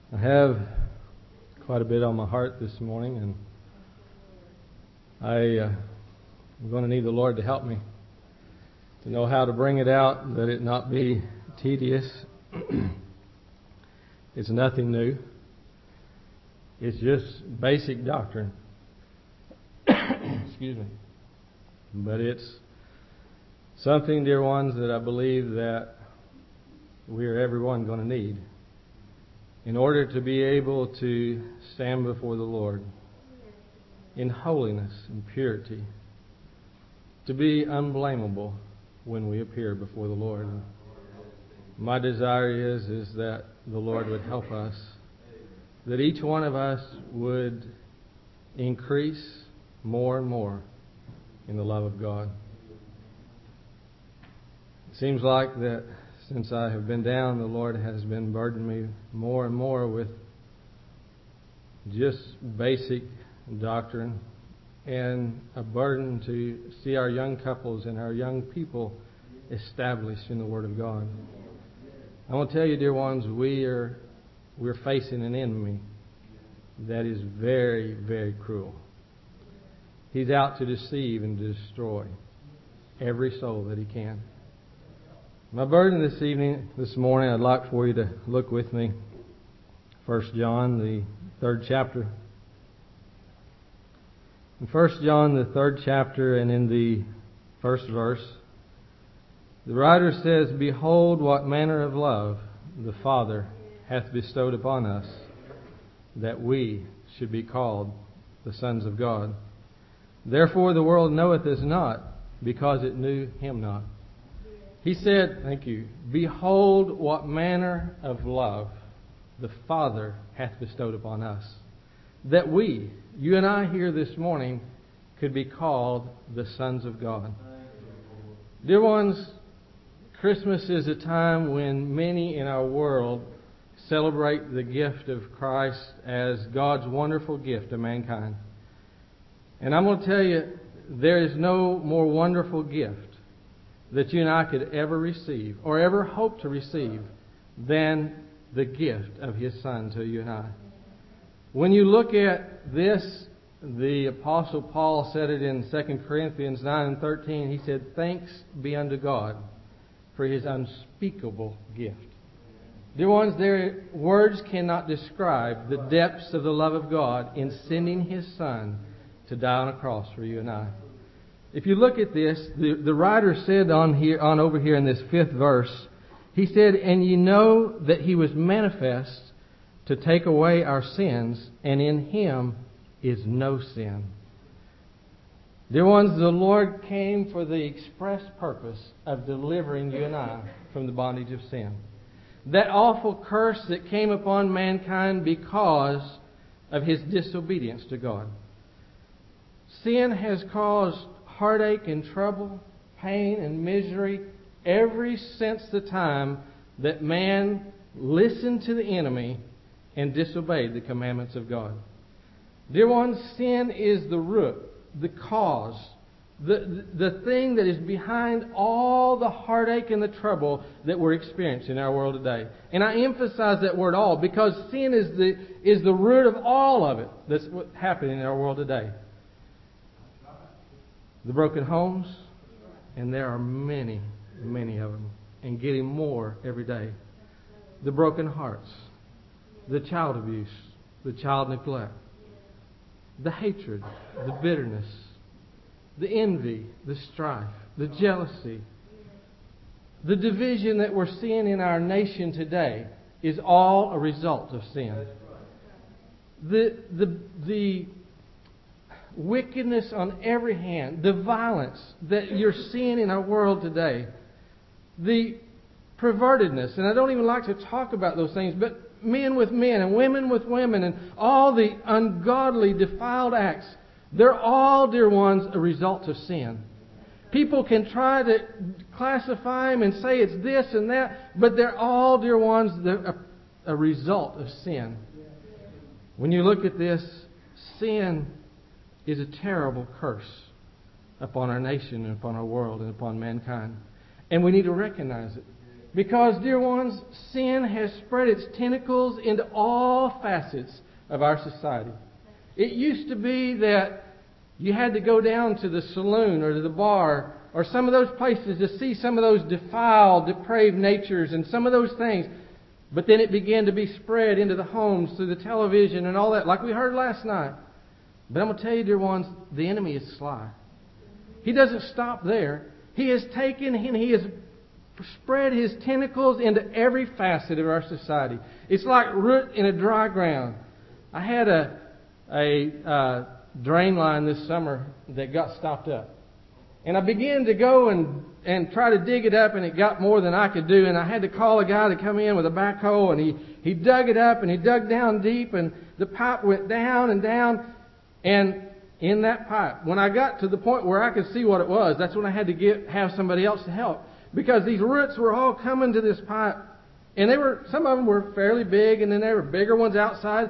I have quite a bit on my heart this morning, and I'm going to need the Lord to help me to know how to bring it out, that it not be tedious. It's nothing new. It's just basic doctrine. Excuse me. But it's something, dear ones, that I believe that we are everyone going to need in order to be able to stand before the Lord in holiness and purity, to be unblameable when we appear before the Lord. My desire is that the Lord would help us, that each one of us would increase more and more in the love of God. It seems like that since I have been down, the Lord has been burdening me more and more with just basic doctrine and a burden to see our young couples and our young people established in the Word of God. I want to tell you, dear ones, we're facing an enemy that is very, very cruel. He's out to deceive and to destroy every soul that he can. My burden this morning, I'd like for you to look with me. 1 John, the 3rd chapter. In 1 John, the 3rd chapter, and in the first verse, the writer says, "Behold, what manner of love the Father hath bestowed upon us, that we should be called the sons of God. Therefore the world knoweth us not, because it knew Him not." He said, thank you, "Behold, what manner of love the Father hath bestowed upon us, that we, you and I here this morning, could be called the sons of God." Dear ones, Christmas is a time when many in our world celebrate the gift of Christ as God's wonderful gift to mankind. And I'm going to tell you, there is no more wonderful gift that you and I could ever receive or ever hope to receive than the gift of His Son to you and I. When you look at this, the Apostle Paul said it in 2 Corinthians 9:13. He said, "Thanks be unto God for His unspeakable gift." Dear ones, their words cannot describe the depths of the love of God in sending His Son to die on a cross for you and I. If you look at this, the writer said over here in this 5th verse, he said, "And ye know that He was manifest to take away our sins, and in Him is no sin." Dear ones, the Lord came for the express purpose of delivering you and I from the bondage of sin. That awful curse that came upon mankind because of his disobedience to God. Sin has caused heartache and trouble, pain and misery ever since the time that man listened to the enemy and disobeyed the commandments of God. Dear ones, sin is the root, the cause, the thing that is behind all the heartache and the trouble that we're experiencing in our world today. And I emphasize that word "all" because sin is the root of all of it that's what's happening in our world today. The broken homes, and there are many, many of them, and getting more every day. The broken hearts, the child abuse, the child neglect, the hatred, the bitterness, the envy, the strife, the jealousy, the division that we're seeing in our nation today is all a result of sin. The wickedness on every hand, the violence that you're seeing in our world today, the pervertedness, and I don't even like to talk about those things, but men with men and women with women and all the ungodly, defiled acts, they're all, dear ones, a result of sin. People can try to classify them and say it's this and that, but they're all, dear ones, a result of sin. When you look at this, sin is a terrible curse upon our nation and upon our world and upon mankind. And we need to recognize it. Because, dear ones, sin has spread its tentacles into all facets of our society. It used to be that you had to go down to the saloon or to the bar or some of those places to see some of those defiled, depraved natures and some of those things. But then it began to be spread into the homes through the television and all that, like we heard last night. But I'm going to tell you, dear ones, the enemy is sly. He doesn't stop there. He has taken and he has spread his tentacles into every facet of our society. It's like root in a dry ground. I had a drain line this summer that got stopped up. And I began to go and try to dig it up, and it got more than I could do. And I had to call a guy to come in with a backhoe, and he dug it up, and he dug down deep, and the pipe went down and down. And in that pipe, when I got to the point where I could see what it was, that's when I had to have somebody else to help. Because these roots were all coming to this pipe. And some of them were fairly big, and then there were bigger ones outside.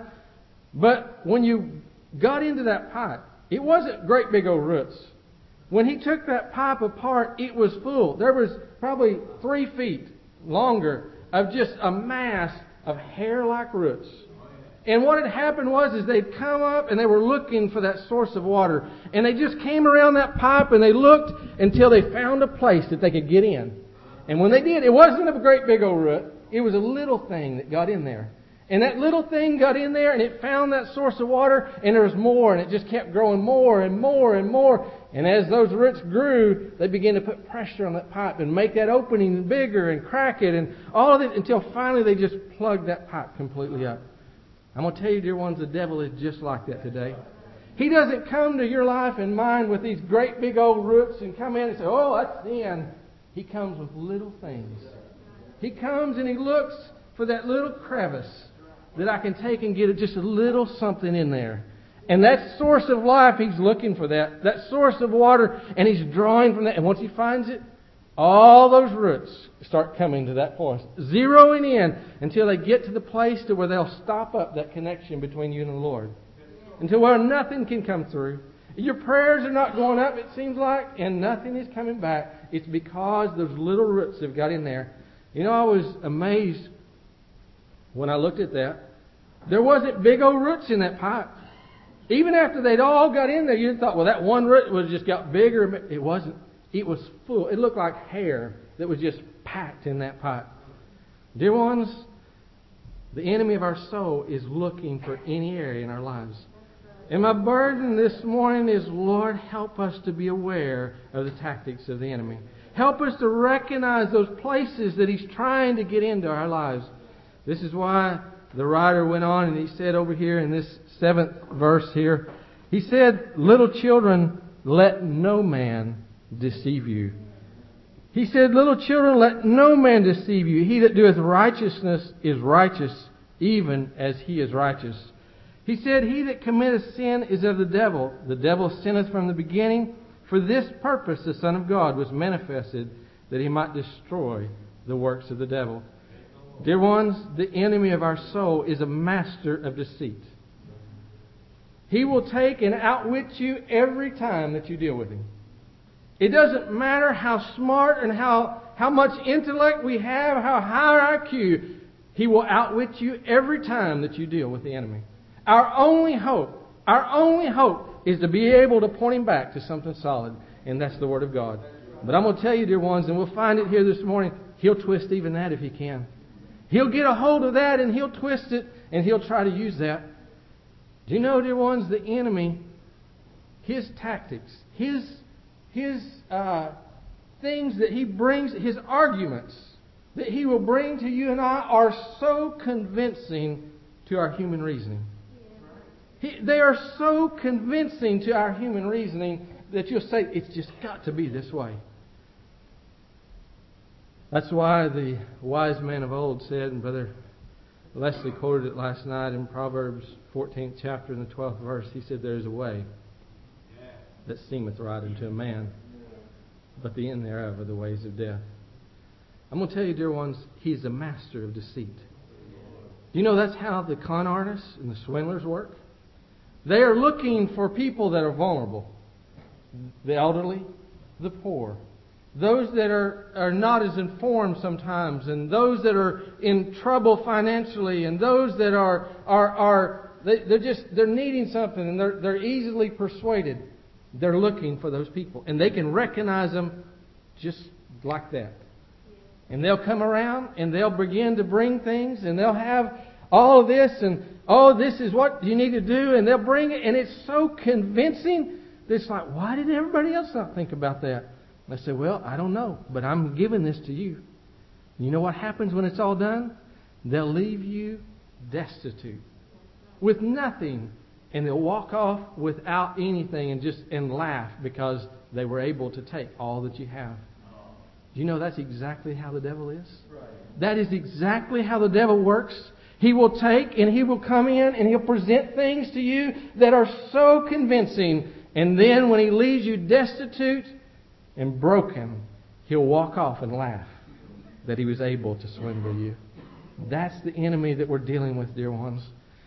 But when you got into that pipe, it wasn't great big old roots. When he took that pipe apart, it was full. There was probably 3 feet longer of just a mass of hair-like roots. And what had happened was they'd come up and they were looking for that source of water. And they just came around that pipe and they looked until they found a place that they could get in. And when they did, it wasn't a great big old root. It was a little thing that got in there. And that little thing got in there and it found that source of water, and there was more, and it just kept growing more and more and more. And as those roots grew, they began to put pressure on that pipe and make that opening bigger and crack it and all of it until finally they just plugged that pipe completely up. I'm going to tell you, dear ones, the devil is just like that today. He doesn't come to your life and mine with these great big old roots and come in and say, oh, that's sin. He comes with little things. He comes and he looks for that little crevice that I can take and get just a little something in there. And that source of life, he's looking for that source of water, and he's drawing from that. And once he finds it, all those roots start coming to that point, zeroing in until they get to the place to where they'll stop up that connection between you and the Lord. Until where nothing can come through. Your prayers are not going up, it seems like, and nothing is coming back. It's because those little roots have got in there. You know, I was amazed when I looked at that. There wasn't big old roots in that pipe. Even after they'd all got in there, you'd thought, well, that one root was just got bigger. It wasn't. It was full. It looked like hair that was just packed in that pipe. Dear ones, the enemy of our soul is looking for any area in our lives. And my burden this morning is, Lord, help us to be aware of the tactics of the enemy. Help us to recognize those places that he's trying to get into our lives. This is why the writer went on and he said over here in this 7th verse here, he said, little children, let no man deceive you. He said, little children, let no man deceive you. He that doeth righteousness is righteous, even as he is righteous. He said, he that committeth sin is of the devil. The devil sinneth from the beginning. For this purpose the Son of God was manifested, that he might destroy the works of the devil. Dear ones, the enemy of our soul is a master of deceit. He will take and outwit you every time that you deal with him. It doesn't matter how smart and how much intellect we have, how high our IQ, he will outwit you every time that you deal with the enemy. Our only hope is to be able to point him back to something solid, and that's the Word of God. But I'm going to tell you, dear ones, and we'll find it here this morning, he'll twist even that if he can. He'll get a hold of that and he'll twist it and he'll try to use that. Do you know, dear ones, the enemy, his tactics, his things that he brings, his arguments that he will bring to you and I are so convincing to our human reasoning. They are so convincing to our human reasoning that you'll say, it's just got to be this way. That's why the wise man of old said, and Brother Leslie quoted it last night in Proverbs 14th chapter in the 12th verse, he said, there is a way that seemeth right unto a man, but the end thereof are the ways of death. I'm going to tell you, dear ones, he's a master of deceit. Do you know that's how the con artists and the swindlers work? They are looking for people that are vulnerable. The elderly, the poor, those that are not as informed sometimes, and those that are in trouble financially, and those that they're needing something and they're easily persuaded. They're looking for those people, and they can recognize them just like that. And they'll come around and they'll begin to bring things, and they'll have all of this, and this is what you need to do, and they'll bring it, and it's so convincing that it's like, why did everybody else not think about that? And I say, well, I don't know, but I'm giving this to you. You know what happens when it's all done? They'll leave you destitute, with nothing, and they'll walk off without anything and laugh because they were able to take all that you have. Do you know that's exactly how the devil is? That is exactly how the devil works. He will take and he will come in and he'll present things to you that are so convincing. And then when he leaves you destitute and broken, he'll walk off and laugh that he was able to swindle you. That's the enemy that we're dealing with, dear ones.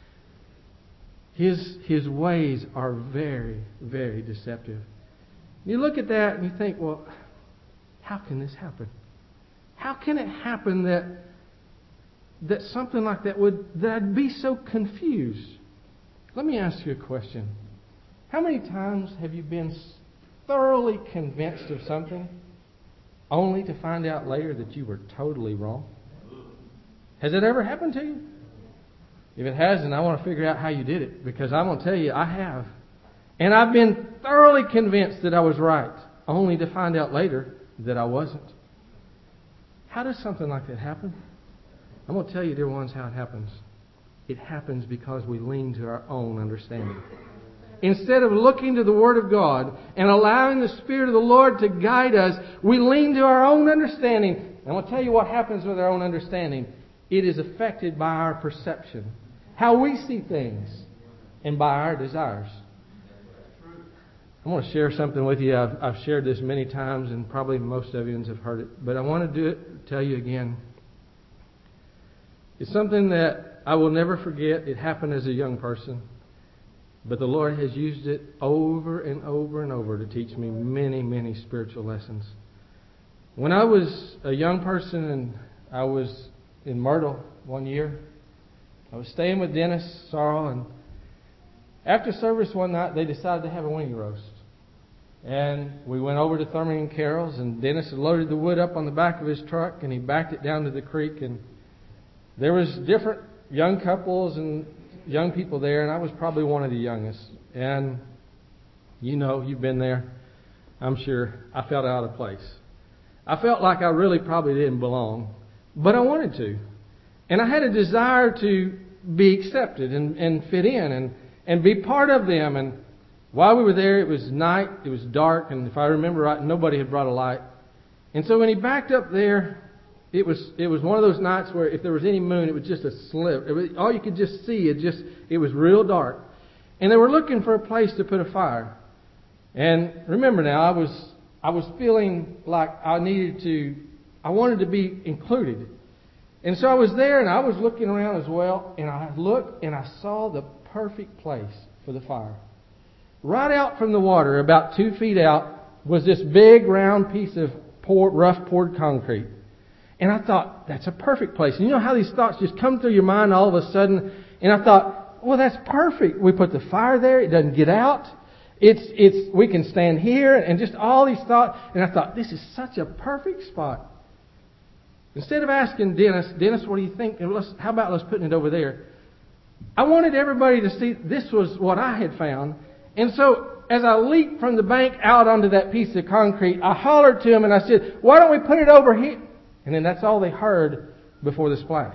His ways are very, very deceptive. You look at that and you think, well, how can this happen? How can it happen that something like that that I'd be so confused? Let me ask you a question. How many times have you been thoroughly convinced of something only to find out later that you were totally wrong? Has it ever happened to you? If it hasn't, I want to figure out how you did it, because I'm going to tell you, I have. And I've been thoroughly convinced that I was right, only to find out later that I wasn't. How does something like that happen? I'm going to tell you, dear ones, how it happens. It happens because we lean to our own understanding. Instead of looking to the Word of God and allowing the Spirit of the Lord to guide us, we lean to our own understanding. And I'm going to tell you what happens with our own understanding. It is affected by our perception, how we see things, and by our desires. I want to share something with you. I've shared this many times, and probably most of you have heard it, but I want to tell you again. It's something that I will never forget. It happened as a young person, but the Lord has used it over and over and over to teach me many, many spiritual lessons. When I was a young person and I was in Myrtle one year, I was staying with Dennis Sorrell, and after service one night, they decided to have a wing roast. And we went over to Thurman and Carroll's, and Dennis had loaded the wood up on the back of his truck, and he backed it down to the creek, and there was different young couples and young people there, and I was probably one of the youngest. And you know, you've been there, I'm sure. I felt out of place. I felt like I really probably didn't belong, but I wanted to. And I had a desire to be accepted and fit in and be part of them. And while we were there, it was night, it was dark, and if I remember right, nobody had brought a light. And so when he backed up there, it was one of those nights where if there was any moon, it was just a slip. All you could just see, it was real dark. And they were looking for a place to put a fire. And remember now, I was feeling like I wanted to be included. And so I was there and I was looking around as well, and I looked and I saw the perfect place for the fire. Right out from the water, about 2 feet out, was this big round piece of rough poured concrete. And I thought, that's a perfect place. And you know how these thoughts just come through your mind all of a sudden? And I thought, well, that's perfect. We put the fire there. It doesn't get out. We can stand here, and just all these thoughts. And I thought, this is such a perfect spot. Instead of asking Dennis, what do you think? And how about let's putting it over there? I wanted everybody to see this was what I had found. And so as I leaped from the bank out onto that piece of concrete, I hollered to him and I said, why don't we put it over here? And then that's all they heard before the splash.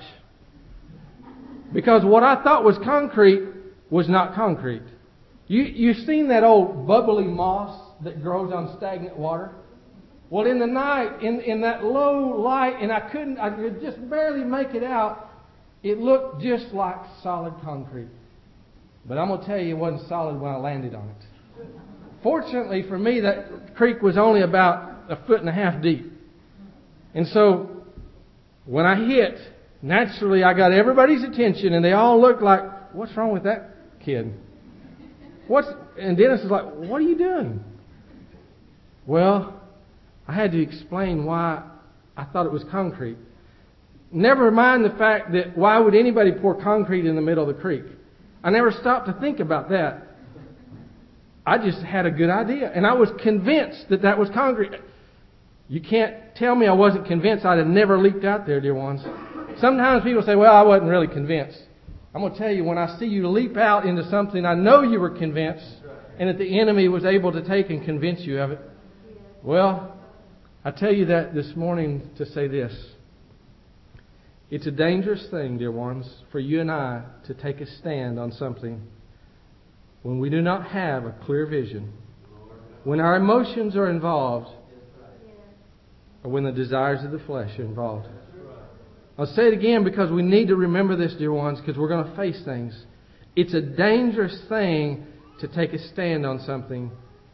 Because what I thought was concrete was not concrete. You've seen that old bubbly moss that grows on stagnant water? Well, in the night, in that low light, and I could just barely make it out, it looked just like solid concrete. But I'm going to tell you, it wasn't solid when I landed on it. Fortunately for me, that creek was only about 1.5 feet deep. And so, when I hit, naturally I got everybody's attention, and they all looked like, what's wrong with that kid? And Dennis is like, what are you doing? Well, I had to explain why I thought it was concrete. Never mind the fact that why would anybody pour concrete in the middle of the creek? I never stopped to think about that. I just had a good idea, and I was convinced that that was concrete. You can't tell me I wasn't convinced. I'd have never leaped out there, dear ones. Sometimes people say, well, I wasn't really convinced. I'm going to tell you, when I see you leap out into something, I know you were convinced, and that the enemy was able to take and convince you of it. Well, I tell you that this morning to say this. It's a dangerous thing, dear ones, for you and I to take a stand on something when we do not have a clear vision, when our emotions are involved, or when the desires of the flesh are involved. I'll say it again because we need to remember this, dear ones, because we're going to face things. It's a dangerous thing to take a stand on something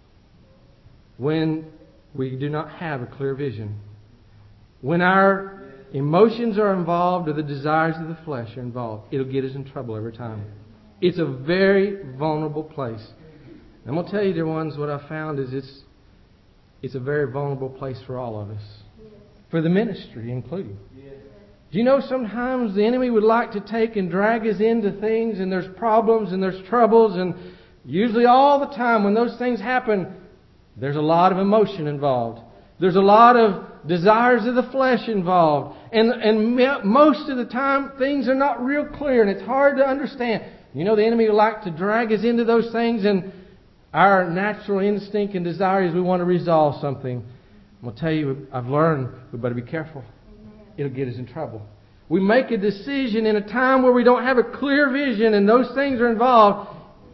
when we do not have a clear vision. When our emotions are involved or the desires of the flesh are involved, it'll get us in trouble every time. It's a very vulnerable place. I'm going to tell you, dear ones, what I found is it's a very vulnerable place for all of us. For the ministry including. Do you know sometimes the enemy would like to take and drag us into things, and there's problems and there's troubles, and usually all the time when those things happen, there's a lot of emotion involved. There's a lot of desires of the flesh involved. And most of the time things are not real clear and it's hard to understand. You know, the enemy would like to drag us into those things, and our natural instinct and desire is we want to resolve something. I'm going to tell you, I've learned we better be careful. It'll get us in trouble. We make a decision in a time where we don't have a clear vision and those things are involved.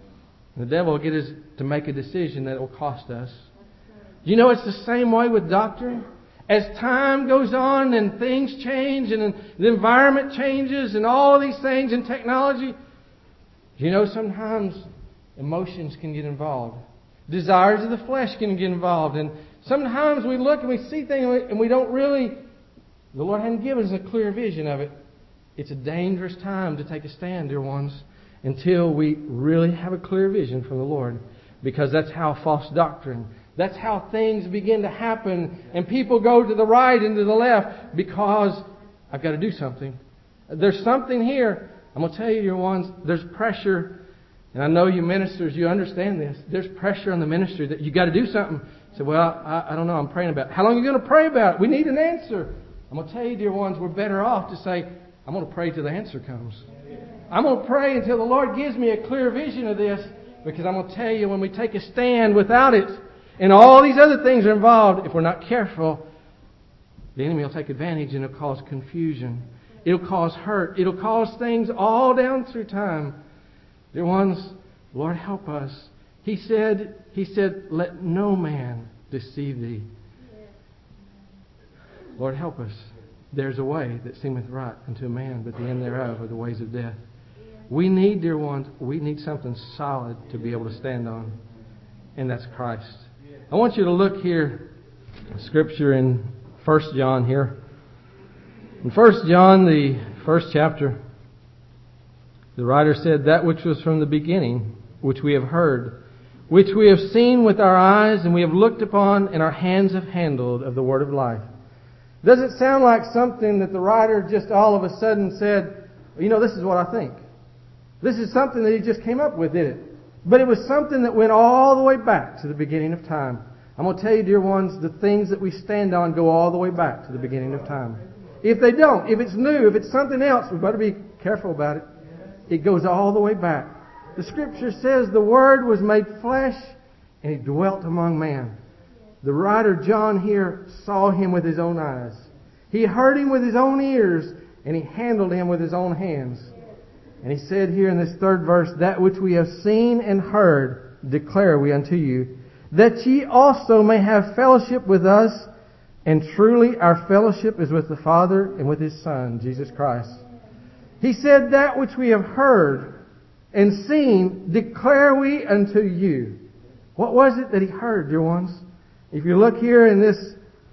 The devil will get us to make a decision that will cost us. You know, it's the same way with doctrine. As time goes on and things change and the environment changes and all these things and technology, you know, sometimes emotions can get involved. Desires of the flesh can get involved. And sometimes we look and we see things and we don't really, the Lord hasn't given us a clear vision of it. It's a dangerous time to take a stand, dear ones, until we really have a clear vision from the Lord. Because that's how false doctrine, that's how things begin to happen. And people go to the right and to the left because I've got to do something. There's something here. I'm going to tell you, dear ones, there's pressure. And I know you ministers, you understand this. There's pressure on the ministry that you got to do something. So, well, I don't know, I'm praying about it. How long are you going to pray about it? We need an answer. I'm going to tell you, dear ones, we're better off to say, I'm going to pray till the answer comes. I'm going to pray until the Lord gives me a clear vision of this. Because I'm going to tell you, when we take a stand without it, and all these other things are involved, if we're not careful, the enemy will take advantage and it'll cause confusion. It'll cause hurt. It'll cause things all down through time. Dear ones, Lord, help us. He said, let no man deceive thee. Lord, help us. There's a way that seemeth right unto a man, but the end thereof are the ways of death. We need, dear ones, we need something solid to be able to stand on. And that's Christ. I want you to look here, Scripture in 1 John here. In 1 John, the first chapter, the writer said, that which was from the beginning, which we have heard, which we have seen with our eyes, and we have looked upon, and our hands have handled of the word of life. Does it sound like something that the writer just all of a sudden said, you know, this is what I think? This is something that he just came up with, did it? But it was something that went all the way back to the beginning of time. I'm going to tell you, dear ones, the things that we stand on go all the way back to the beginning of time. If they don't, if it's new, if it's something else, we better be careful about it. It goes all the way back. The Scripture says the Word was made flesh and He dwelt among man. The writer John here saw Him with his own eyes. He heard Him with his own ears, and he handled Him with his own hands. And he said here in this third verse, that which we have seen and heard declare we unto you, that ye also may have fellowship with us. And truly our fellowship is with the Father and with His Son, Jesus Christ. He said, that which we have heard and seen declare we unto you. What was it that he heard, dear ones? If you look here in this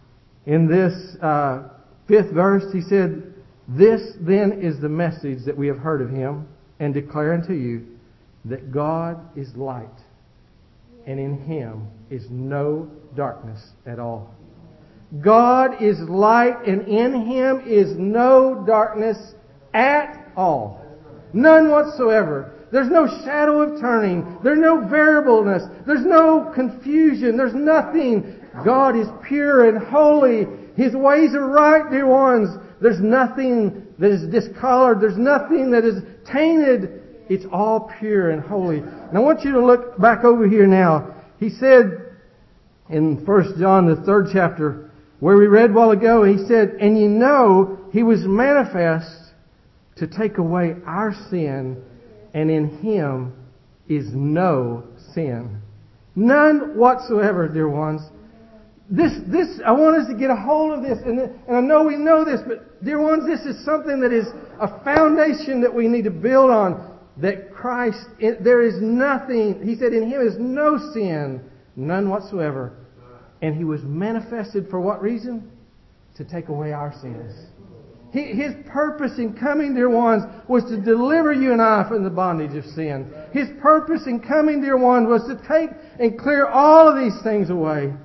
fifth verse, he said, this then is the message that we have heard of Him and declare unto you, that God is light, and in Him is no darkness at all. God is light, and in Him is no darkness at all. None whatsoever. There's no shadow of turning. There's no variableness. There's no confusion. There's nothing. God is pure and holy. His ways are right, dear ones. There's nothing that is discolored. There's nothing that is tainted. It's all pure and holy. And I want you to look back over here now. He said in 1 John, the 3rd chapter, where we read a while ago, he said, "And ye know He was manifest to take away our sin, and in Him is no sin." None whatsoever, dear ones. This, I want us to get a hold of this, and I know we know this, but dear ones, this is something that is a foundation that we need to build on. That Christ, there is nothing, He said, in Him is no sin, none whatsoever. And He was manifested for what reason? To take away our sins. His purpose in coming, dear ones, was to deliver you and I from the bondage of sin. His purpose in coming, dear ones, was to take and clear all of these things away.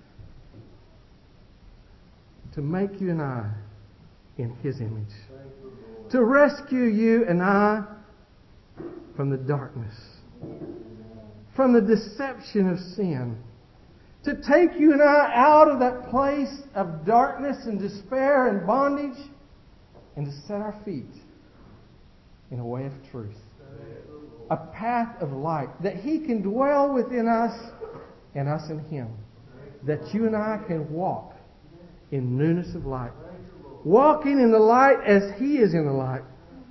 To make you and I in His image. To rescue you and I from the darkness. From the deception of sin. To take you and I out of that place of darkness and despair and bondage, and to set our feet in a way of truth. A path of light. That He can dwell within us and us in Him. That you and I can walk in newness of light. Walking in the light as He is in the light.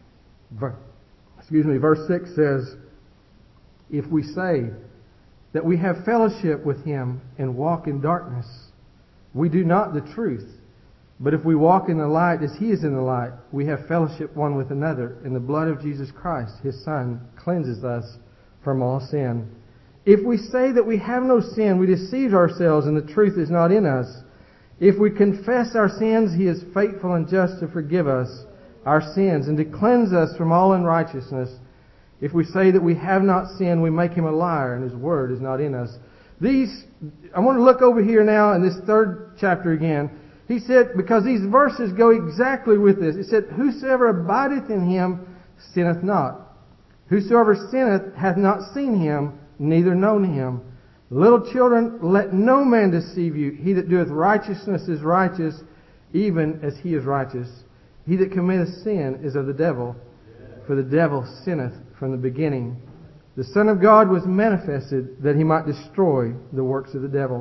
Verse 6 says, "If we say that we have fellowship with Him and walk in darkness, we do not the truth. But if we walk in the light as He is in the light, we have fellowship one with another, and the blood of Jesus Christ, His Son, cleanses us from all sin. If we say that we have no sin, we deceive ourselves, and the truth is not in us. If we confess our sins, He is faithful and just to forgive us our sins and to cleanse us from all unrighteousness. If we say that we have not sinned, we make Him a liar, and His word is not in us." I want to look over here now in this 3rd chapter again. He said, because these verses go exactly with this. He said, "Whosoever abideth in Him sinneth not. Whosoever sinneth hath not seen Him, neither known Him. Little children, let no man deceive you. He that doeth righteousness is righteous, even as He is righteous. He that committeth sin is of the devil, for the devil sinneth from the beginning. The Son of God was manifested that He might destroy the works of the devil."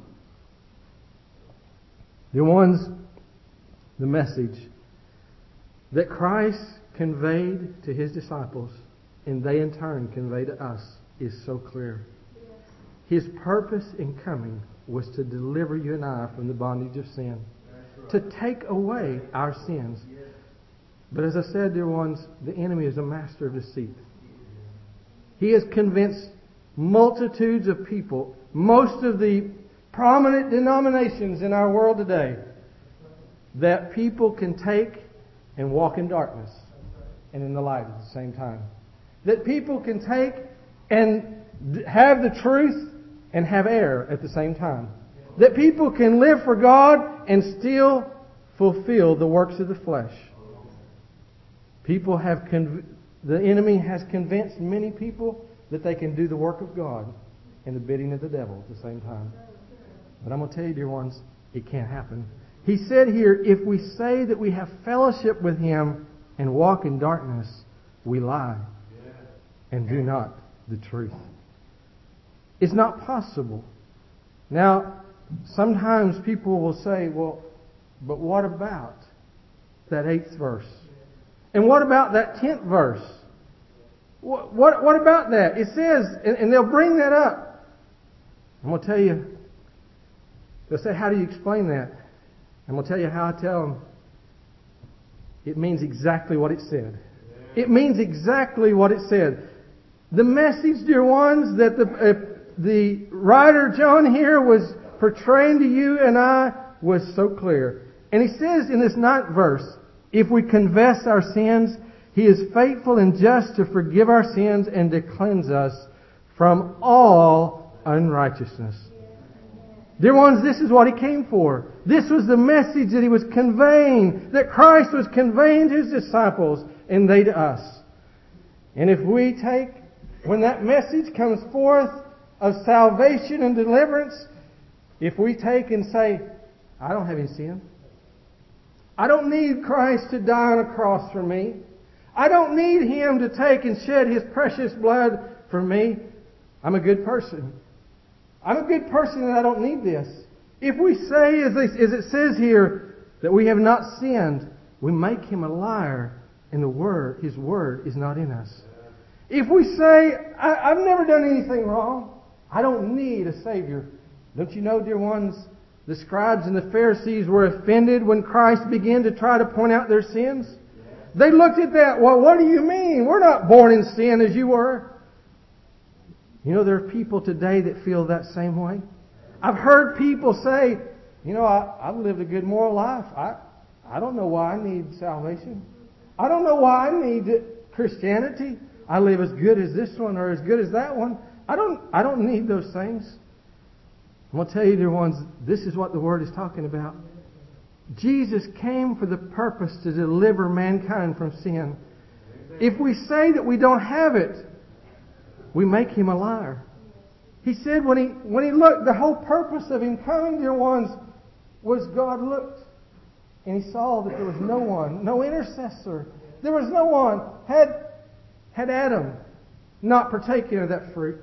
Dear ones, the message that Christ conveyed to His disciples, and they in turn convey to us, is so clear. His purpose in coming was to deliver you and I from the bondage of sin. To take away our sins. But as I said, dear ones, the enemy is a master of deceit. He has convinced multitudes of people, most of the prominent denominations in our world today, that people can take and walk in darkness and in the light at the same time. That people can take and have the truth and have error at the same time. That people can live for God and still fulfill the works of the flesh. The enemy has convinced many people that they can do the work of God and the bidding of the devil at the same time. But I'm going to tell you, dear ones, it can't happen. He said here, if we say that we have fellowship with Him and walk in darkness, we lie and do not the truth. It's not possible. Now, sometimes people will say, well, but what about that 8th verse? And what about that 10th verse? What about that? It says, and they'll bring that up. I'm going to tell you, they'll say, how do you explain that? I'm going to tell you how I tell them. It means exactly what it said. It means exactly what it said. The message, dear ones, that the writer John here was portraying to you and I was so clear. And he says in this 9th verse, if we confess our sins, He is faithful and just to forgive our sins and to cleanse us from all unrighteousness. Dear ones, this is what He came for. This was the message that He was conveying, that Christ was conveying to His disciples and they to us. And if we take, when that message comes forth of salvation and deliverance, if we take and say, I don't have any sin. I don't need Christ to die on a cross for me. I don't need Him to take and shed His precious blood for me. I'm a good person. I'm a good person and I don't need this. If we say, as it says here, that we have not sinned, we make Him a liar and His Word is not in us. If we say, I've never done anything wrong, I don't need a Savior. Don't you know, dear ones, the scribes and the Pharisees were offended when Christ began to try to point out their sins? They looked at that, well, what do you mean? We're not born in sin as you were. You know, there are people today that feel that same way. I've heard people say, you know, I've lived a good moral life. I don't know why I need salvation. I don't know why I need Christianity. I live as good as this one or as good as that one. I don't need those things. I'm going to tell you, dear ones, this is what the Word is talking about. Jesus came for the purpose to deliver mankind from sin. If we say that we don't have it, we make Him a liar. He said when he looked, the whole purpose of Him coming, dear ones, was God looked and He saw that there was no one, no intercessor. There was no one. Had Adam not partaken of that fruit,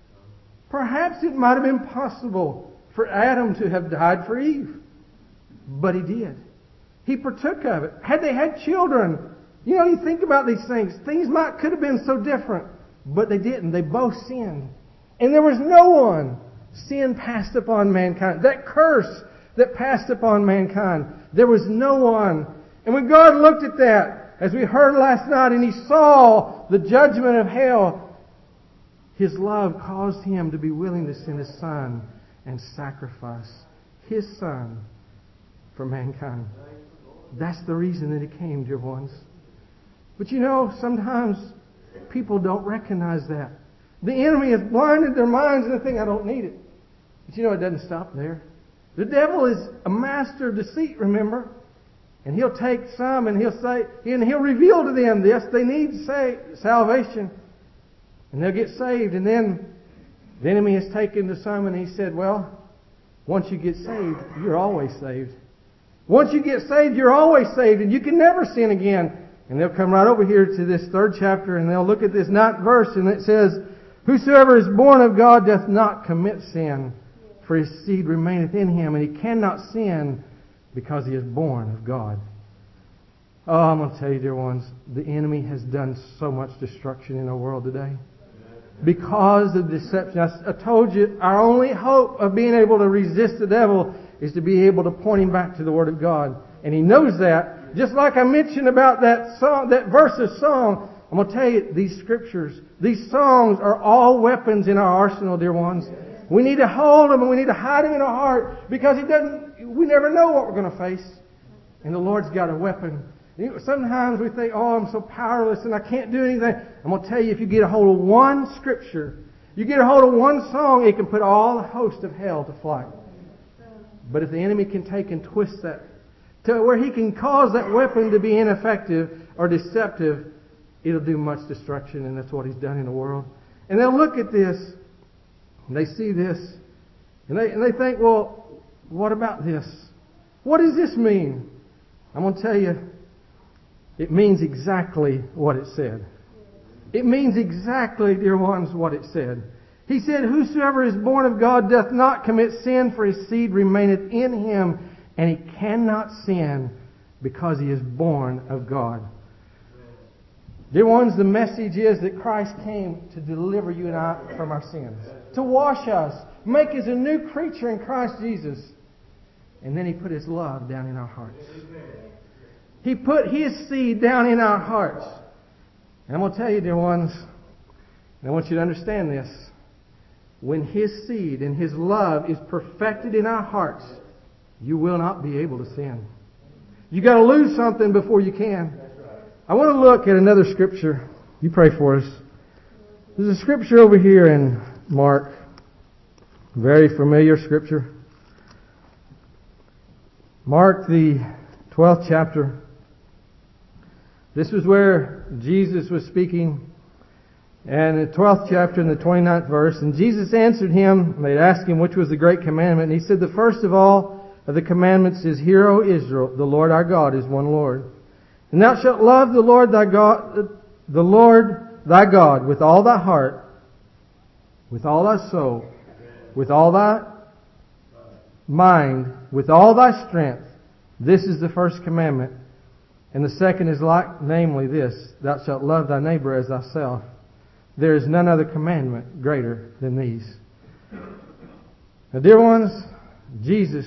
perhaps it might have been possible for Adam to have died for Eve. But he did. He partook of it. Had they had children, you know, you think about these things. Things could have been so different. But they didn't. They both sinned. And there was no one. Sin passed upon mankind. That curse that passed upon mankind. There was no one. And when God looked at that, as we heard last night, and He saw the judgment of hell, His love caused Him to be willing to send His Son and sacrifice His Son for mankind. That's the reason that He came, dear ones. But you know, sometimes people don't recognize that. The enemy has blinded their minds and they think, I don't need it. But you know, it doesn't stop there. The devil is a master of deceit, remember? And he'll take some and he'll reveal to them, yes, they need salvation. And they'll get saved. And then the enemy has taken to some and he said, well, once you get saved, you're always saved. Once you get saved, you're always saved and you can never sin again. And they'll come right over here to this 3rd chapter and they'll look at this 9th verse and it says, whosoever is born of God doth not commit sin, for his seed remaineth in him, and he cannot sin because he is born of God. Oh, I'm going to tell you, dear ones, the enemy has done so much destruction in our world today. Because of deception. I told you, our only hope of being able to resist the devil is to be able to point him back to the Word of God. And he knows that. Just like I mentioned about that song, that verse of song, I'm going to tell you, these scriptures, these songs are all weapons in our arsenal, dear ones. We need to hold them and we need to hide them in our heart because we never know what we're going to face. And the Lord's got a weapon. Sometimes we think, oh, I'm so powerless and I can't do anything. I'm going to tell you, if you get a hold of one scripture, you get a hold of one song, it can put all the host of hell to flight. But if the enemy can take and twist that to where he can cause that weapon to be ineffective or deceptive, it'll do much destruction, and that's what he's done in the world. And they'll look at this, and they see this, and they think, well, what about this? What does this mean? I'm going to tell you, it means exactly what it said. It means exactly, dear ones, what it said. He said, whosoever is born of God doth not commit sin, for his seed remaineth in him, and he cannot sin because he is born of God. Dear ones, the message is that Christ came to deliver you and I from our sins. To wash us. Make us a new creature in Christ Jesus. And then He put His love down in our hearts. He put His seed down in our hearts. And I'm going to tell you, dear ones, and I want you to understand this. When His seed and His love is perfected in our hearts, you will not be able to sin. You got to lose something before you can. I want to look at another scripture. You pray for us. There's a scripture over here in Mark. Very familiar scripture. Mark, the 12th chapter. This was where Jesus was speaking. And in the 12th chapter, in the 29th verse, and Jesus answered him, and they'd asked him which was the great commandment. And he said, the first of all of the commandments is, Hear, O Israel, the Lord our God is one Lord. And thou shalt love the Lord thy God with all thy heart, with all thy soul, with all thy mind, with all thy strength. This is the first commandment. And the second is like, namely this, thou shalt love thy neighbor as thyself. There is none other commandment greater than these. Now, dear ones, Jesus,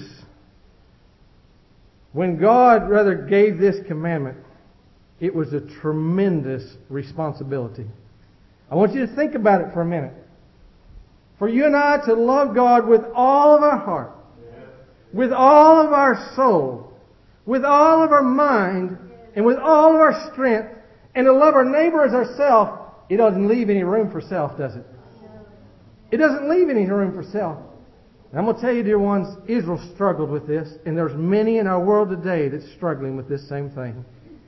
when God gave this commandment, it was a tremendous responsibility. I want you to think about it for a minute. For you and I to love God with all of our heart, with all of our soul, with all of our mind, and with all of our strength, and to love our neighbor as ourselves, it doesn't leave any room for self, does it? It doesn't leave any room for self. And I'm going to tell you, dear ones, Israel struggled with this, and there's many in our world today that's struggling with this same thing.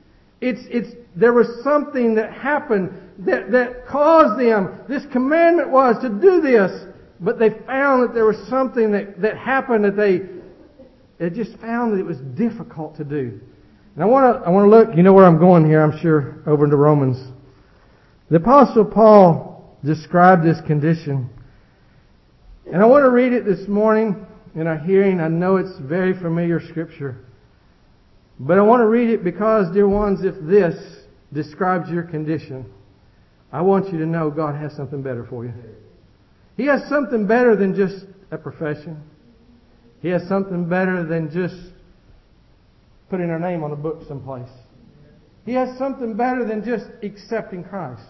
There was something that happened that caused them. This commandment was to do this, but they found that there was something that happened that they just found that it was difficult to do. And I want to look. You know where I'm going here, I'm sure, over into Romans. The Apostle Paul described this condition. And I want to read it this morning in our hearing. I know it's very familiar scripture. But I want to read it because, dear ones, if this describes your condition, I want you to know God has something better for you. He has something better than just a profession. He has something better than just putting our name on a book someplace. He has something better than just accepting Christ.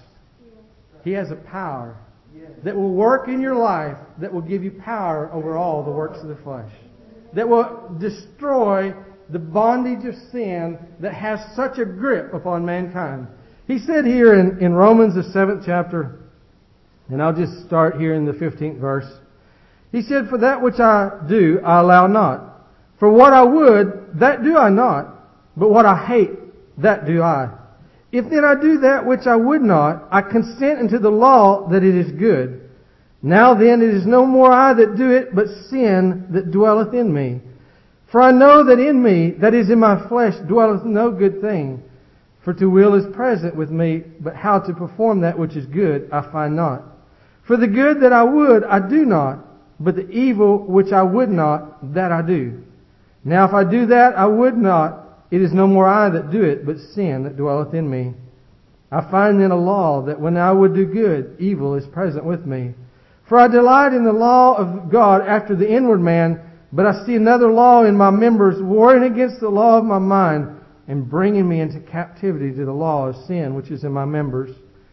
He has a power that will work in your life, that will give you power over all the works of the flesh, that will destroy the bondage of sin that has such a grip upon mankind. He said here in Romans, the 7th chapter, and I'll just start here in the 15th verse. He said, For that which I do, I allow not. For what I would, that do I not. But what I hate, that do I. If then I do that which I would not, I consent unto the law that it is good. Now then it is no more I that do it, but sin that dwelleth in me. For I know that in me, that is in my flesh, dwelleth no good thing. For to will is present with me, but how to perform that which is good I find not. For the good that I would, I do not, but the evil which I would not, that I do. Now if I do that I would not, it is no more I that do it, but sin that dwelleth in me. I find then a law that when I would do good, evil is present with me. For I delight in the law of God after the inward man, but I see another law in my members, warring against the law of my mind, and bringing me into captivity to the law of sin which is in my members.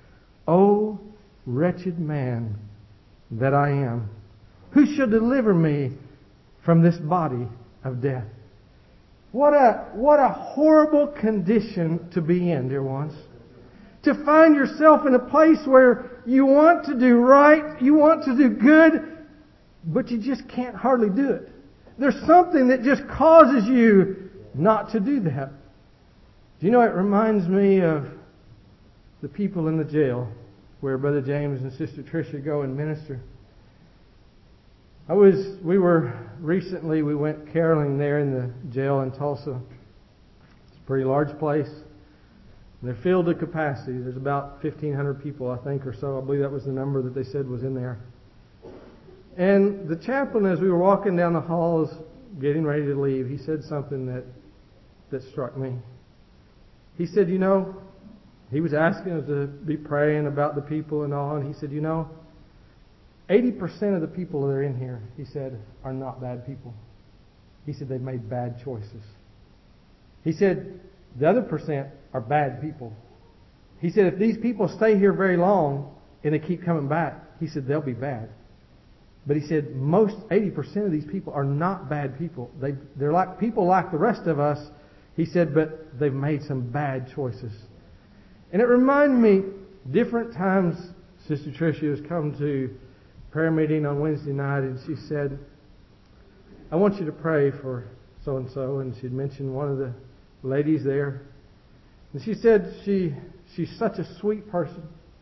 O wretched man that I am, who shall deliver me from this body of death? What a horrible condition to be in, dear ones. To find yourself in a place where you want to do right, you want to do good, but you just can't hardly do it. There's something that just causes you not to do that. Do you know, it reminds me of the people in the jail where Brother James and Sister Tricia go and minister. We went caroling there in the jail in Tulsa. It's a pretty large place. They're filled to capacity. There's about 1,500 people, I think, or so. I believe that was the number that they said was in there. And the chaplain, as we were walking down the halls, getting ready to leave, he said something that struck me. He said, you know, he was asking us to be praying about the people and all, and he said, you know, 80% of the people that are in here, he said, are not bad people. He said they've made bad choices. He said the other percent are bad people. He said if these people stay here very long and they keep coming back, he said they'll be bad. But he said most 80% of these people are not bad people. They're like people like the rest of us. He said, but they've made some bad choices. And it reminded me, different times Sister Tricia has come to prayer meeting on Wednesday night, and she said, I want you to pray for so-and-so, and she'd mentioned one of the ladies there. And she said she's such a sweet person.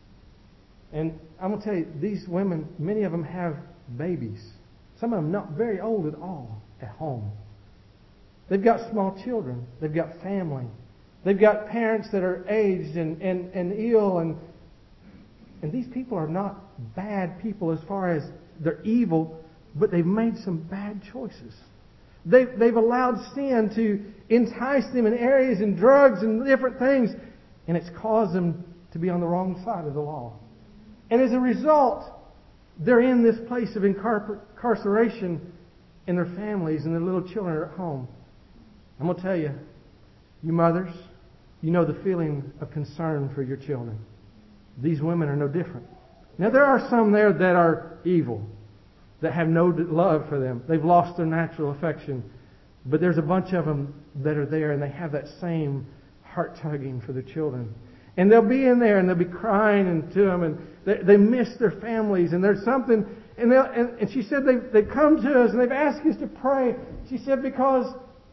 And I'm going to tell you, these women, many of them have babies. Some of them not very old at all at home. They've got small children. They've got family. They've got parents that are aged and ill. And these people are not bad people as far as they're evil, but they've made some bad choices. They've allowed sin to entice them in areas and drugs and different things, and it's caused them to be on the wrong side of the law. And as a result, they're in this place of incarceration in their families, and their little children are at home. I'm going to tell you, you mothers, you know the feeling of concern for your children. These women are no different. Now, there are some there that are evil, that have no love for them. They've lost their natural affection. But there's a bunch of them that are there, and they have that same heart-tugging for their children. And they'll be in there, and they'll be crying to them, and they miss their families, and there's something. And she said they've come to us, and they've asked us to pray. She said because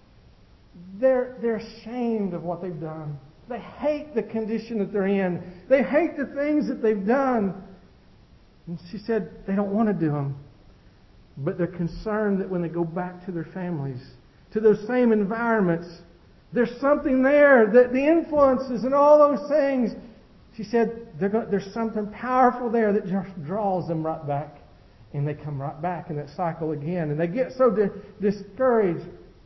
they're ashamed of what they've done. They hate the condition that they're in. They hate the things that they've done. And she said they don't want to do them. But they're concerned that when they go back to their families, to those same environments, there's something there, that the influences and all those things. She said there's something powerful there that just draws them right back. And they come right back in that cycle again. And they get so discouraged,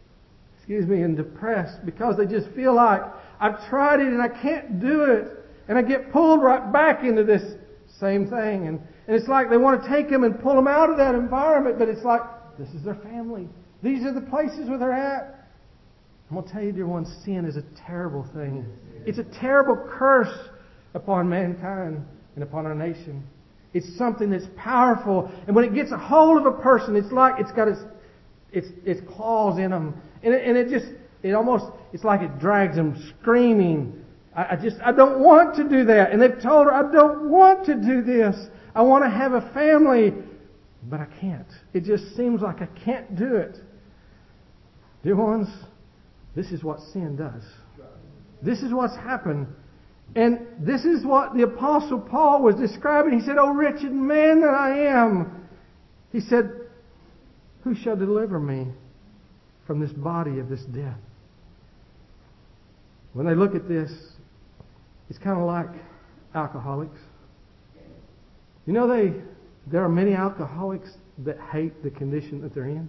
and depressed because they just feel like, I've tried it and I can't do it. And I get pulled right back into this same thing. And it's like they want to take them and pull them out of that environment, but it's like, this is their family. These are the places where they're at. I'm going to tell you, dear ones, sin is a terrible thing. It's a terrible curse upon mankind and upon our nation. It's something that's powerful. And when it gets a hold of a person, it's like it's got its claws in them. And it's like it drags them screaming. I don't want to do that. And they've told her, I don't want to do this. I want to have a family, but I can't. It just seems like I can't do it. Dear ones, this is what sin does. This is what's happened. And this is what the Apostle Paul was describing. He said, "O wretched man that I am." He said, "Who shall deliver me from this body of this death?" When they look at this, it's kind of like alcoholics. You know, there are many alcoholics that hate the condition that they're in.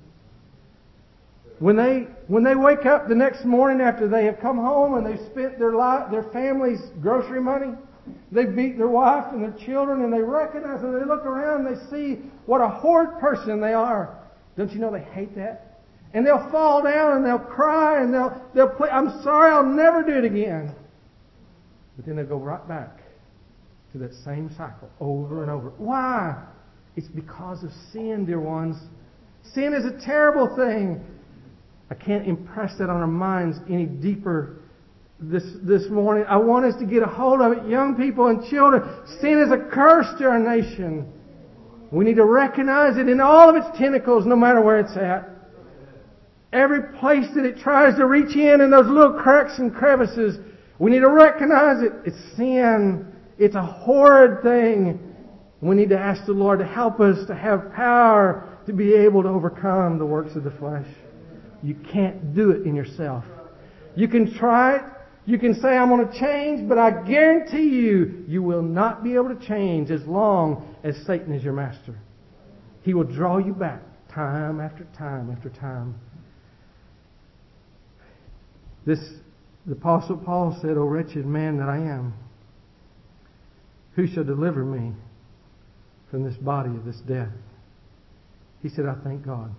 When they wake up the next morning after they have come home and they've spent their family's grocery money, they've beat their wife and their children, and they recognize and they look around and they see what a horrid person they are. Don't you know they hate that? And they'll fall down and they'll cry and they'll play, "I'm sorry, I'll never do it again." But then they'll go right back to that same cycle over and over. Why? It's because of sin, dear ones. Sin is a terrible thing. I can't impress that on our minds any deeper this morning. I want us to get a hold of it, young people and children. Sin is a curse to our nation. We need to recognize it in all of its tentacles, no matter where it's at. Every place that it tries to reach in those little cracks and crevices, we need to recognize it. It's sin. It's a horrid thing. We need to ask the Lord to help us to have power to be able to overcome the works of the flesh. You can't do it in yourself. You can try it. You can say, "I'm going to change," but I guarantee you will not be able to change as long as Satan is your master. He will draw you back time after time after time. The Apostle Paul said, "O wretched man that I am, who shall deliver me from this body of this death?" He said, "I thank God.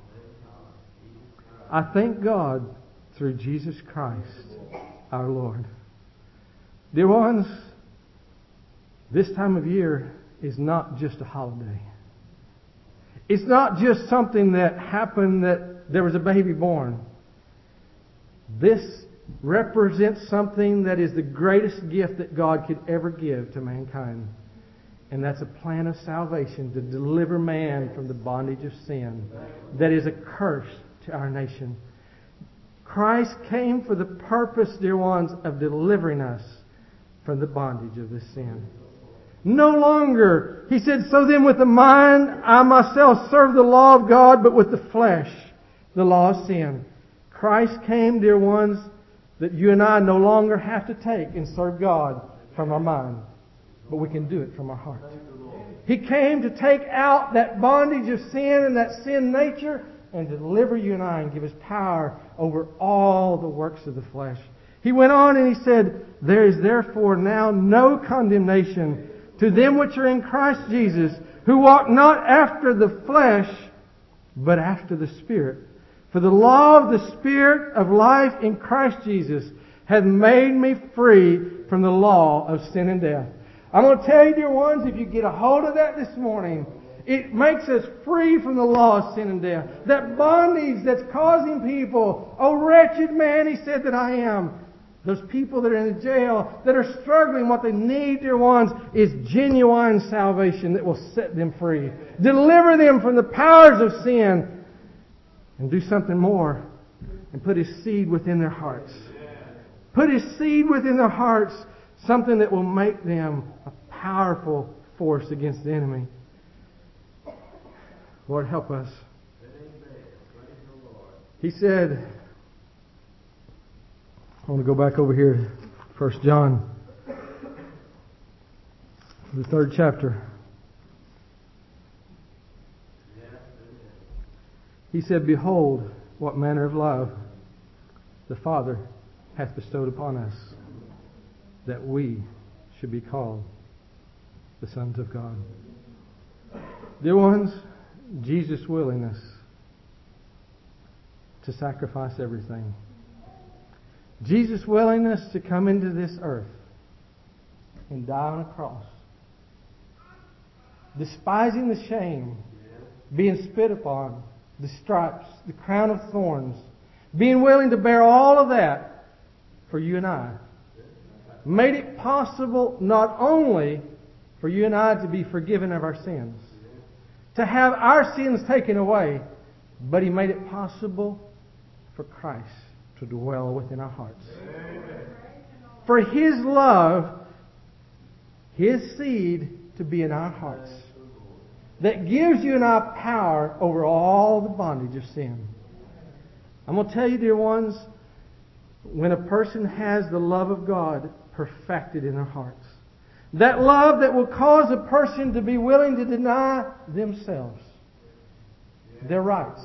I thank God through Jesus Christ our Lord." Dear ones, this time of year is not just a holiday. It's not just something that happened that there was a baby born. This represents something that is the greatest gift that God could ever give to mankind. And that's a plan of salvation to deliver man from the bondage of sin that is a curse to our nation. Christ came for the purpose, dear ones, of delivering us from the bondage of this sin. No longer, he said, so then with the mind I myself serve the law of God, but with the flesh, the law of sin. Christ came, dear ones, that you and I no longer have to take and serve God from our mind, but we can do it from our heart. He came to take out that bondage of sin and that sin nature and deliver you and I and give us power over all the works of the flesh. He went on and he said, there is therefore now no condemnation to them which are in Christ Jesus, who walk not after the flesh, but after the Spirit. For the law of the Spirit of life in Christ Jesus hath made me free from the law of sin and death. I'm going to tell you, dear ones, if you get a hold of that this morning, it makes us free from the law of sin and death. That bondage that's causing people, oh wretched man, he said that I am. Those people that are in the jail, that are struggling, what they need, dear ones, is genuine salvation that will set them free. Deliver them from the powers of sin. And do something more. And put His seed within their hearts. Put His seed within their hearts. Something that will make them a powerful force against the enemy. Lord, help us. He said, I want to go back over here, 1 John, the 3rd chapter. He said, behold, what manner of love the Father hath bestowed upon us, that we should be called the sons of God. Dear ones, Jesus' willingness to sacrifice everything. Jesus' willingness to come into this earth and die on a cross. Despising the shame, being spit upon, the stripes, the crown of thorns, being willing to bear all of that for you and I, made it possible not only for you and I to be forgiven of our sins, to have our sins taken away, but He made it possible for Christ to dwell within our hearts. For His love, His seed to be in our hearts. That gives you and I power over all the bondage of sin. I'm going to tell you, dear ones, when a person has the love of God perfected in their hearts, that love that will cause a person to be willing to deny themselves, their rights,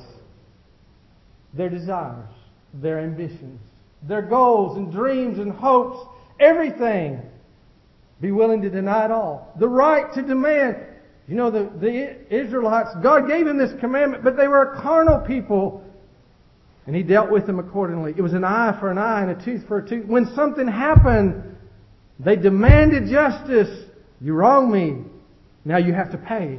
their desires, their ambitions, their goals and dreams and hopes, everything. Be willing to deny it all. The right to demand. You know, the Israelites, God gave them this commandment, but they were a carnal people. And He dealt with them accordingly. It was an eye for an eye and a tooth for a tooth. When something happened, they demanded justice. You wrong me. Now you have to pay.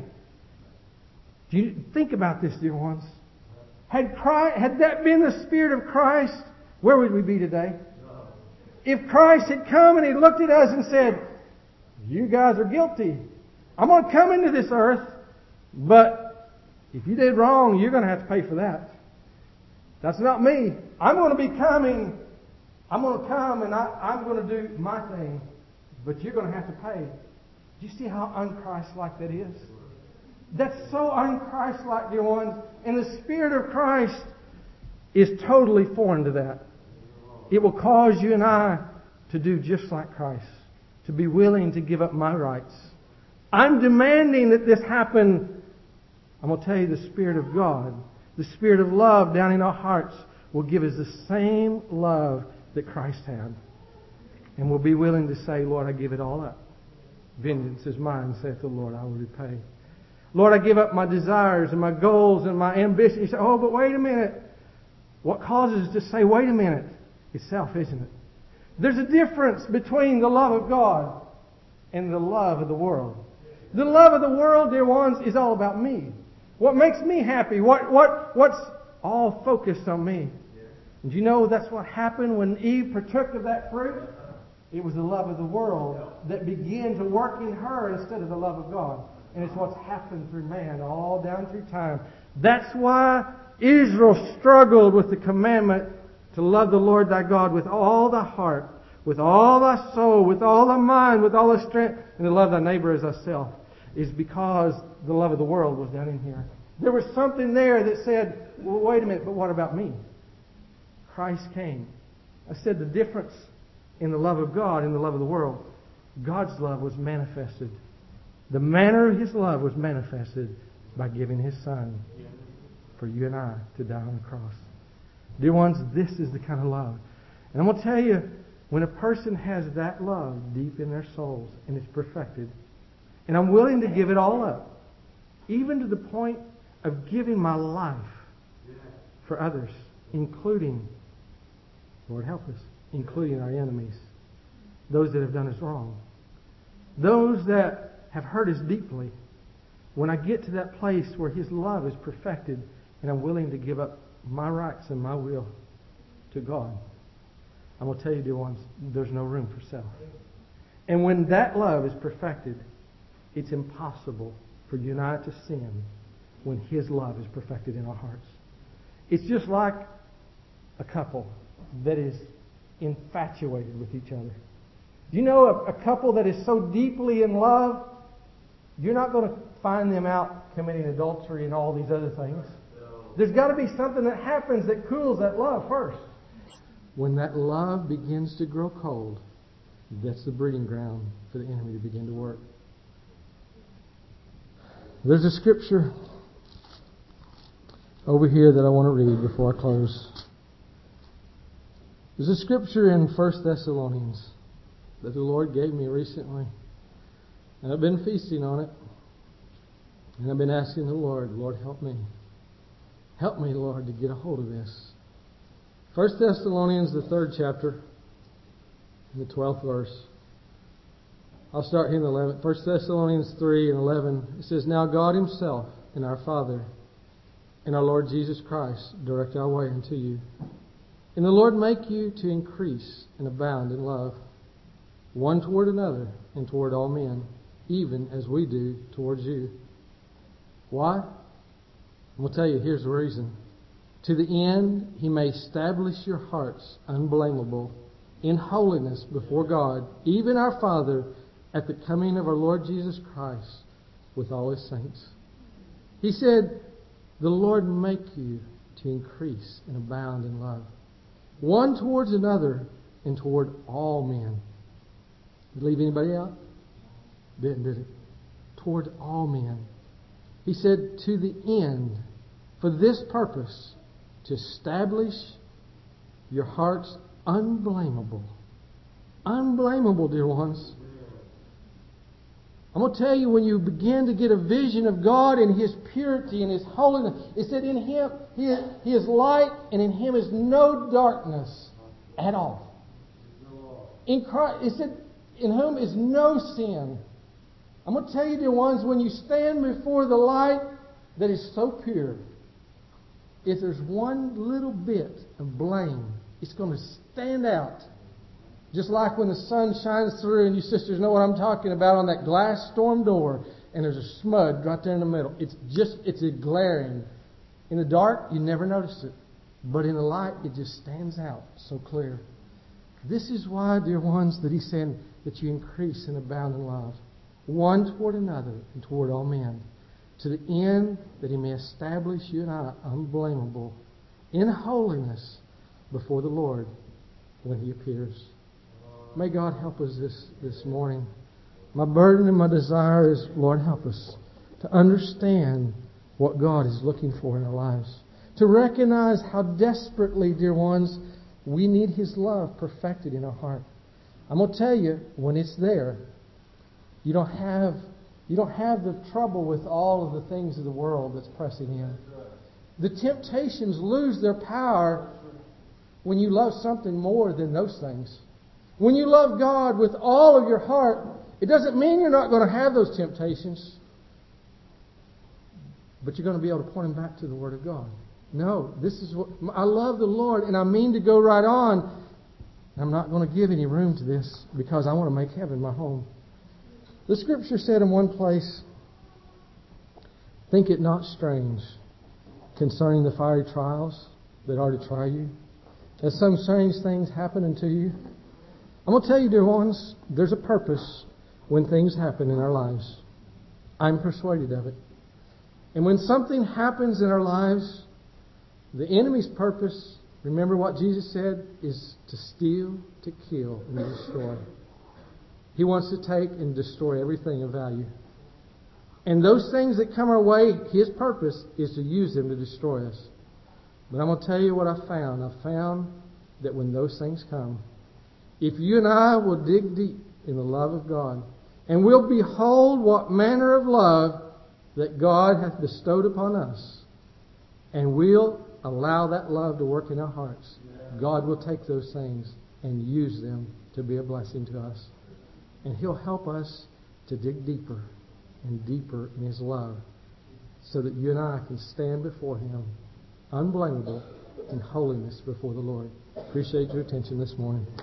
Do you think about this, dear ones? Had that been the Spirit of Christ, where would we be today? If Christ had come and He looked at us and said, you guys are guilty. I'm going to come into this earth, but if you did wrong, you're going to have to pay for that. That's not me. I'm going to be coming. I'm going to come and I'm going to do my thing, but you're going to have to pay. Do you see how un-Christ-like that is? That's so un-Christ-like, dear ones. And the Spirit of Christ is totally foreign to that. It will cause you and I to do just like Christ, to be willing to give up my rights. I'm demanding that this happen. I'm going to tell you, the Spirit of God, the Spirit of love down in our hearts will give us the same love that Christ had. And we'll be willing to say, Lord, I give it all up. Vengeance is mine, saith the Lord, I will repay. Lord, I give up my desires and my goals and my ambition. You say, oh, but wait a minute. What causes us to say, wait a minute? It's self, isn't it? There's a difference between the love of God and the love of the world. The love of the world, dear ones, is all about me. What makes me happy? What's all focused on me? And you know that's what happened when Eve partook of that fruit? It was the love of the world that began to work in her instead of the love of God. And it's what's happened through man all down through time. That's why Israel struggled with the commandment To love the Lord thy God with all thy heart, with all thy soul, with all thy mind, with all thy strength, and to love thy neighbor as thyself, is because the love of the world was down in here. There was something there that said, well, wait a minute, but what about me? Christ came. I said the difference in the love of God and the love of the world. God's love was manifested. The manner of His love was manifested by giving His Son for you and I to die on the cross. Dear ones, this is the kind of love. And I'm going to tell you, when a person has that love deep in their souls and it's perfected, and I'm willing to give it all up, even to the point of giving my life for others, including, Lord help us, including our enemies, those that have done us wrong, those that have hurt us deeply. When I get to that place where His love is perfected and I'm willing to give up my rights and my will to God, I'm going to tell you, dear ones, there's no room for self. And when that love is perfected, it's impossible for you and I to sin when His love is perfected in our hearts. It's just like a couple that is infatuated with each other. Do you know a couple that is so deeply in love, you're not going to find them out committing adultery and all these other things. There's got to be something that happens that cools that love first. When that love begins to grow cold, that's the breeding ground for the enemy to begin to work. There's a scripture over here that I want to read before I close. There's a scripture in 1 Thessalonians that the Lord gave me recently. And I've been feasting on it. And I've been asking the Lord, Lord, help me. Help me, Lord, to get a hold of this. 1 Thessalonians, the 3rd chapter, the 12th verse. I'll start here in the 11th. 1 Thessalonians 3 and 11. It says, Now God Himself and our Father and our Lord Jesus Christ direct our way unto you. And the Lord make you to increase and abound in love, one toward another and toward all men, even as we do towards you. Why? I'm going to tell you, here's the reason. To the end He may establish your hearts unblameable in holiness before God, even our Father, at the coming of our Lord Jesus Christ with all His saints. He said, the Lord make you to increase and abound in love, one towards another and toward all men. Did it leave anybody out? Didn't, did it? Toward all men. He said, to the end, for this purpose, to establish your hearts unblameable. Unblameable, dear ones. I'm going to tell you, when you begin to get a vision of God and His purity and His holiness, it said in Him, He is light, and in Him is no darkness at all. In Christ, it said, in whom is no sin. I'm going to tell you, dear ones, when you stand before the light that is so pure, if there's one little bit of blame, it's going to stand out. Just like when the sun shines through, and you sisters know what I'm talking about, on that glass storm door, and there's a smudge right there in the middle. It's a glaring. In the dark, you never notice it. But in the light, it just stands out so clear. This is why, dear ones, that He's saying that you increase and abound in love, one toward another and toward all men, to the end that He may establish you and I unblameable in holiness before the Lord when He appears. May God help us this morning. My burden and my desire is, Lord, help us to understand what God is looking for in our lives. To recognize how desperately, dear ones, we need His love perfected in our heart. I'm going to tell you, when it's there, you don't have the trouble with all of the things of the world that's pressing in. The temptations lose their power when you love something more than those things. When you love God with all of your heart, it doesn't mean you're not going to have those temptations, but you're going to be able to point them back to the Word of God. No, this is what I love the Lord, and I mean to go right on. I'm not going to give any room to this because I want to make heaven my home. The Scripture said in one place, think it not strange concerning the fiery trials that are to try you, Has some strange things happened to you? I'm going to tell you, dear ones, there's a purpose when things happen in our lives. I'm persuaded of it. And when something happens in our lives, the enemy's purpose, remember what Jesus said, is to steal, to kill, and to destroy. He wants to take and destroy everything of value. And those things that come our way, his purpose is to use them to destroy us. But I'm going to tell you what I found. I found that when those things come, if you and I will dig deep in the love of God, and we'll behold what manner of love that God hath bestowed upon us, and we'll allow that love to work in our hearts, God will take those things and use them to be a blessing to us. And He'll help us to dig deeper and deeper in His love, so that you and I can stand before Him unblameable in holiness before the Lord. Appreciate your attention this morning.